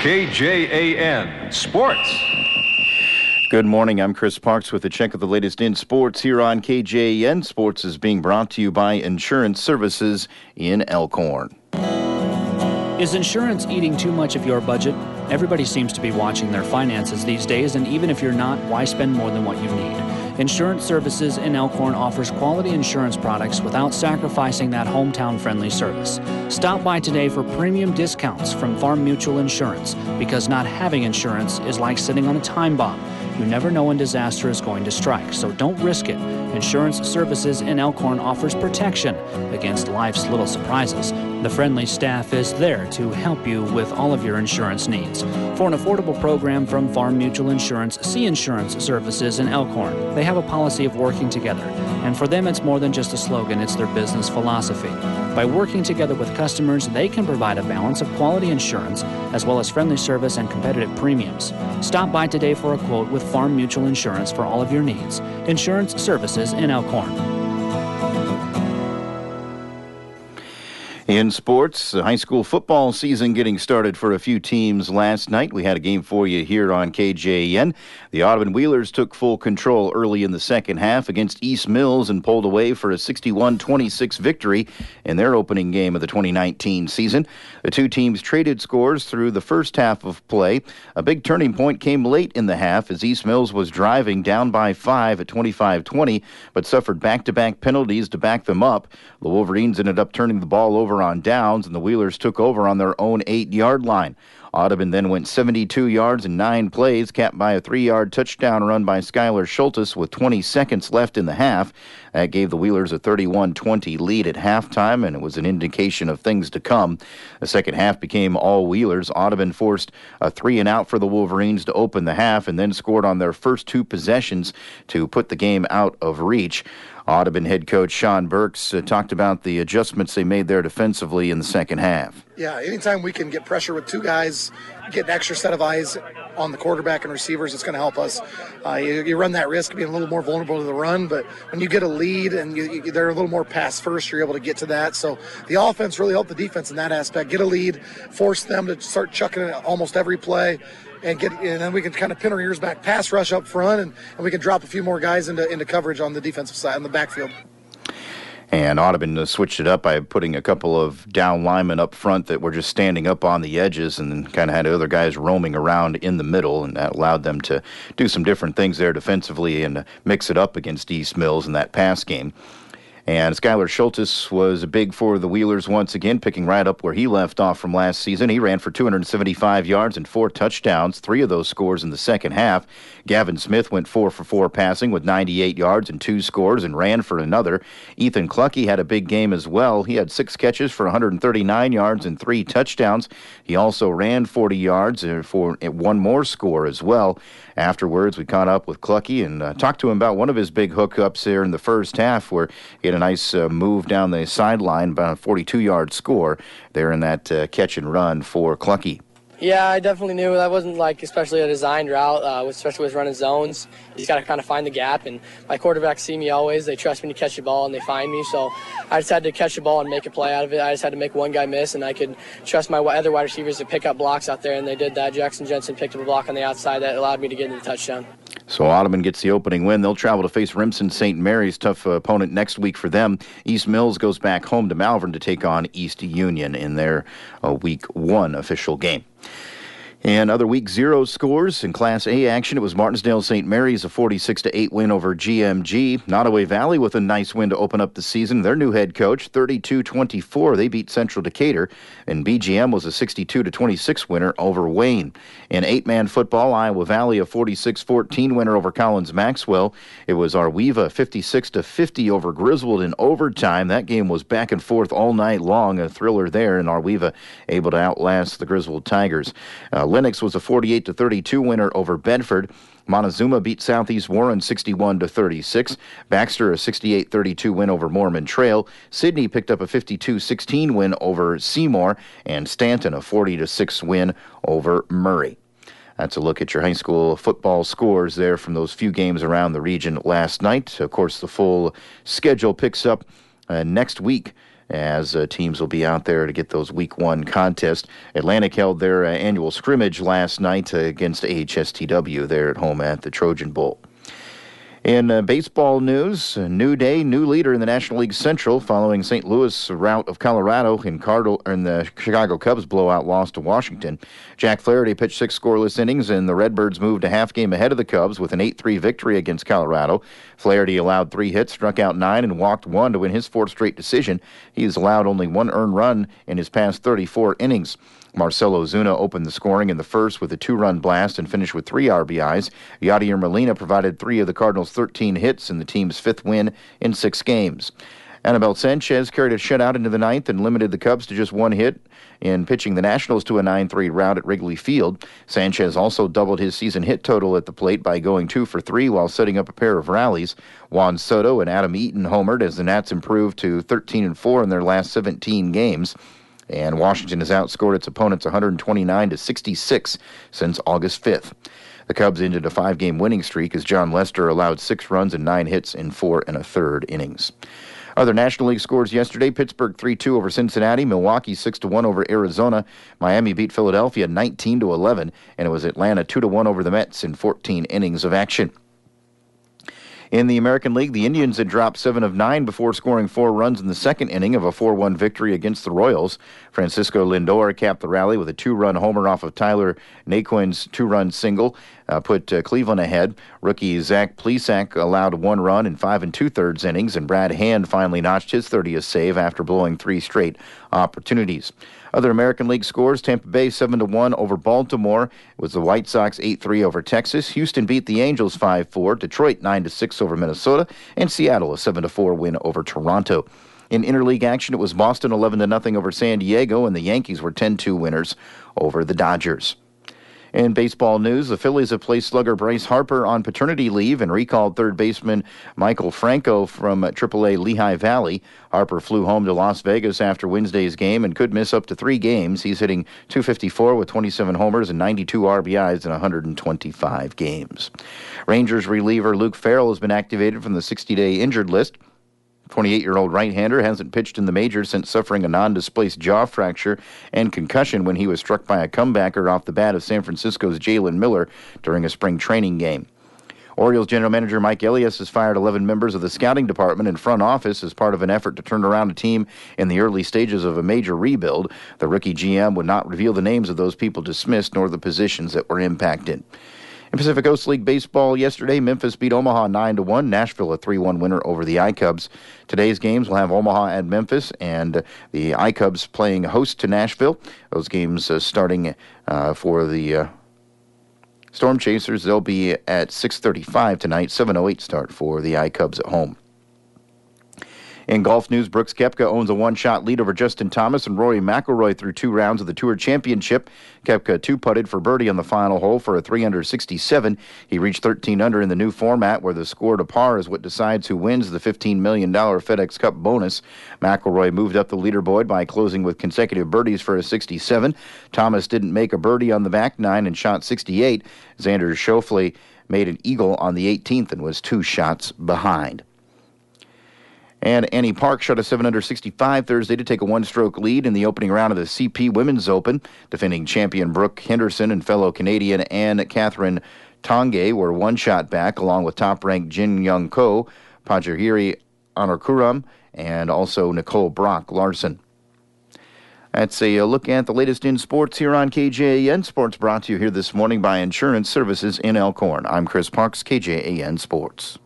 KJAN Sports. Good morning. I'm Chris Parks with a check of the latest in sports here on KJAN. Sports is being brought to you by Insurance Services in Elkhorn. Is insurance eating too much of your budget? Everybody seems to be watching their finances these days, and even if you're not, why spend more than what you need? Insurance Services in Elkhorn offers quality insurance products without sacrificing that hometown-friendly service. Stop by today for premium discounts from Farm Mutual Insurance, because not having insurance is like sitting on a time bomb. You never know when disaster is going to strike, so don't risk it. Insurance Services in Elkhorn offers protection against life's little surprises. The friendly staff is there to help you with all of your insurance needs. For an affordable program from Farm Mutual Insurance, see Insurance Services in Elkhorn. They have a policy of working together, and for them it's more than just a slogan, it's their business philosophy. By working together with customers, they can provide a balance of quality insurance as well as friendly service and competitive premiums. Stop by today for a quote with Farm Mutual Insurance for all of your needs. Insurance Services in Elkhorn. In sports, the high school football season getting started for a few teams last night. We had a game for you here on KJAN. The Audubon Wheelers took full control early in the second half against East Mills and pulled away for a 61-26 victory in their opening game of the 2019 season. The two teams traded scores through the first half of play. A big turning point came late in the half as East Mills was driving down by 5 at 25-20, but suffered back-to-back penalties to back them up. The Wolverines ended up turning the ball over on downs, and the Wheelers took over on their own 8-yard line. Audubon then went 72 yards in 9 plays, capped by a 3-yard touchdown run by Skylar Schultes with 20 seconds left in the half. That gave the Wheelers a 31-20 lead at halftime, and it was an indication of things to come. The second half became all Wheelers. Audubon forced a 3-and-out for the Wolverines to open the half and then scored on their first 2 possessions to put the game out of reach. Audubon head coach Sean Burks talked about the adjustments they made there defensively in the second half. Yeah, anytime we can get pressure with 2 guys, get an extra set of eyes on the quarterback and receivers, it's going to help us. You run that risk of being a little more vulnerable to the run, but when you get a lead and they're a little more pass first, you're able to get to that. So the offense really helped the defense in that aspect. Get a lead, force them to start chucking it almost every play, and then we can kind of pin our ears back, pass rush up front, and we can drop a few more guys into coverage on the defensive side, in the backfield. And Audubon switched it up by putting a couple of down linemen up front that were just standing up on the edges and then kind of had other guys roaming around in the middle, and that allowed them to do some different things there defensively and mix it up against East Mills in that pass game. And Skylar Schultes was big for the Wheelers once again, picking right up where he left off from last season. He ran for 275 yards and 4 touchdowns, 3 of those scores in the second half. Gavin Smith went 4 for 4 passing with 98 yards and 2 scores and ran for another. Ethan Cluckey had a big game as well. He had 6 catches for 139 yards and 3 touchdowns. He also ran 40 yards for 1 more score as well. Afterwards, we caught up with Cluckey and talked to him about one of his big hookups there in the first half where he had a nice move down the sideline, about a 42-yard score there in that catch and run for Cluckey. Yeah, I definitely knew that wasn't especially a designed route, especially with running zones. You just got to kind of find the gap, and my quarterbacks see me always. They trust me to catch the ball, and they find me, so I just had to catch the ball and make a play out of it. I just had to make one guy miss, and I could trust my other wide receivers to pick up blocks out there, and they did that. Jackson Jensen picked up a block on the outside that allowed me to get into the touchdown. So Audubon gets the opening win. They'll travel to face Remsen St. Mary's, tough opponent next week for them. East Mills goes back home to Malvern to take on East Union in their Week 1 official game. And other Week 0 scores in Class A action, it was Martinsdale St. Mary's, a 46-8 win over GMG. Nottoway Valley with a nice win to open up the season. Their new head coach, 32-24. They beat Central Decatur. And BGM was a 62-26 winner over Wayne. In 8-man football, Iowa Valley, a 46-14 winner over Collins Maxwell. It was Arweva, 56-50 over Griswold in overtime. That game was back and forth all night long, a thriller there, and Arweva able to outlast the Griswold Tigers. Lennox was a 48-32 winner over Bedford. Montezuma beat Southeast Warren 61-36. Baxter, a 68-32 win over Mormon Trail. Sidney picked up a 52-16 win over Seymour. And Stanton, a 40-6 win over Murray. That's a look at your high school football scores there from those few games around the region last night. Of course, the full schedule picks up next week as teams will be out there to get those Week 1 contests. Atlantic held their annual scrimmage last night against AHSTW there at home at the Trojan Bowl. In baseball news, a new day, new leader in the National League Central following St. Louis rout of Colorado in the Chicago Cubs blowout loss to Washington. Jack Flaherty pitched 6 scoreless innings, and the Redbirds moved a half game ahead of the Cubs with an 8-3 victory against Colorado. Flaherty allowed 3 hits, struck out 9, and walked 1 to win his 4th straight decision. He has allowed only 1 earned run in his past 34 innings. Marcelo Zuna opened the scoring in the first with a 2-run blast and finished with 3 RBIs. Yadier Molina provided 3 of the Cardinals' 13 hits in the team's 5th win in 6 games. Anibal Sanchez carried a shutout into the 9th and limited the Cubs to just 1 hit in pitching the Nationals to a 9-3 rout at Wrigley Field. Sanchez also doubled his season hit total at the plate by going 2 for 3 while setting up a pair of rallies. Juan Soto and Adam Eaton homered as the Nats improved to 13-4 in their last 17 games. And Washington has outscored its opponents 129-66 since August 5th. The Cubs ended a 5-game winning streak as John Lester allowed 6 runs and 9 hits in 4 1/3 innings. Other National League scores yesterday: Pittsburgh 3-2 over Cincinnati, Milwaukee 6-1 over Arizona, Miami beat Philadelphia 19-11, and it was Atlanta 2-1 over the Mets in 14 innings of action. In the American League, the Indians had dropped 7 of 9 before scoring 4 runs in the second inning of a 4-1 victory against the Royals. Francisco Lindor capped the rally with a 2-run homer off of Tyler Naquin's 2-run single, put Cleveland ahead. Rookie Zach Plesac allowed 1 run in 5 2/3 innings, and Brad Hand finally notched his 30th save after blowing 3 straight opportunities. Other American League scores: Tampa Bay 7-1 over Baltimore. It was the White Sox 8-3 over Texas. Houston beat the Angels 5-4. Detroit 9-6 over Minnesota. And Seattle a 7-4 win over Toronto. In interleague action, it was Boston 11-0 over San Diego, and the Yankees were 10-2 winners over the Dodgers. In baseball news, the Phillies have placed slugger Bryce Harper on paternity leave and recalled third baseman Michael Franco from AAA Lehigh Valley. Harper flew home to Las Vegas after Wednesday's game and could miss up to 3 games. He's hitting .254 with 27 homers and 92 RBIs in 125 games. Rangers reliever Luke Farrell has been activated from the 60-day injured list. 28-year-old right-hander hasn't pitched in the majors since suffering a non-displaced jaw fracture and concussion when he was struck by a comebacker off the bat of San Francisco's Jalen Miller during a spring training game. Orioles general manager Mike Elias has fired 11 members of the scouting department and front office as part of an effort to turn around a team in the early stages of a major rebuild. The rookie GM would not reveal the names of those people dismissed nor the positions that were impacted. In Pacific Coast League baseball yesterday, Memphis beat Omaha 9-1, Nashville a 3-1 winner over the I-Cubs. Today's games will have Omaha at Memphis and the I-Cubs playing host to Nashville. Those games starting for the Storm Chasers, they'll be at 6:35 tonight, 7:08 start for the I-Cubs at home. In golf news, Brooks Koepka owns a 1-shot lead over Justin Thomas and Rory McIlroy through 2 rounds of the Tour Championship. Koepka 2-putted for birdie on the final hole for a 367. He reached 13 under in the new format where the score to par is what decides who wins the $15 million FedEx Cup bonus. McIlroy moved up the leaderboard by closing with consecutive birdies for a 67. Thomas didn't make a birdie on the back 9 and shot 68. Xander Schauffele made an eagle on the 18th and was 2 shots behind. And Annie Park shot a 7-under 65 Thursday to take a 1-stroke lead in the opening round of the CP Women's Open. Defending champion Brooke Henderson and fellow Canadian Anne-Catherine Tanguay were 1 shot back, along with top-ranked Jin Young Ko, Pajahiri Anukuram, and also Nicole Brock Larson. That's a look at the latest in sports here on KJAN. Sports brought to you here this morning by Insurance Services in Elkhorn. I'm Chris Parks, KJAN Sports.